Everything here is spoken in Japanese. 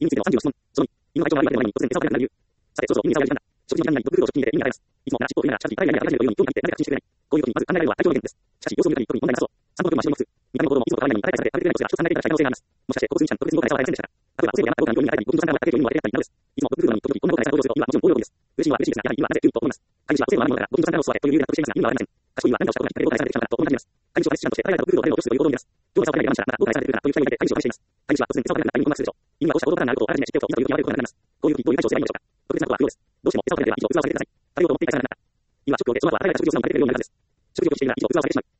意味についての36質問。その2、犬の体調が悪いまでの前に突然餌を食べなくなる理由。さて、そろそろ犬に餌をやりたいんだ。食事に時間にと工夫を直近で意味があります。いつも同じことを言いながら、しかし、大概が正しいというように興味があって何か確信してくれない。こういう時にまず考えられるのは体調の原因です。しかし、様子を見る限り特に問題なさそう。散歩の時も足を持つ。見た目の行動もいつもと変わらないように体験されて、食べてくれないことが一つ考えていただきたい可能性があります。もしかして、交通にちゃんと特別に動画で餌を与えませんでしたか。例えば、お世話になったご飯に病院に与えたり、ご近所さんからはかけている犬は与えてやったりなどです。いつもドッグフードに時々こんなことを餌をすると、犬はもちろん大喜びです。嬉しいのは嬉しいですが、やはり犬はなぜというと思います。飼い主はお世話の悪いものだから、ご近所さんからのお裾分けという理由で納得していますが、犬はわかりません。賢い犬は何かをしたことに疲れを返されてしまったと思います。飼い主は熱心なとして、海外のドッグフードを食べるのを落とすという行動を見ます。どう餌を食べないで我慢したら、またどう返されてくるかという期待を抱いて飼い主を返しています。飼い主は突然餌を食べなくなったら犬を困惑するでしょう。犬はどうした行動パターンがあることをあらかじめ知っておくと、いざという時に悪いことになります。こういう時どういう対処をすればいいのでしょうか。特別なことは不要です。どうしても餌を食べなければ以上、器をさせてください。食べようと思っていたらなかった。犬は食欲を得てその後はあらゆる食事をするのに食べてくれるようになるはずです。食事をしているが以上、器をされてしまう。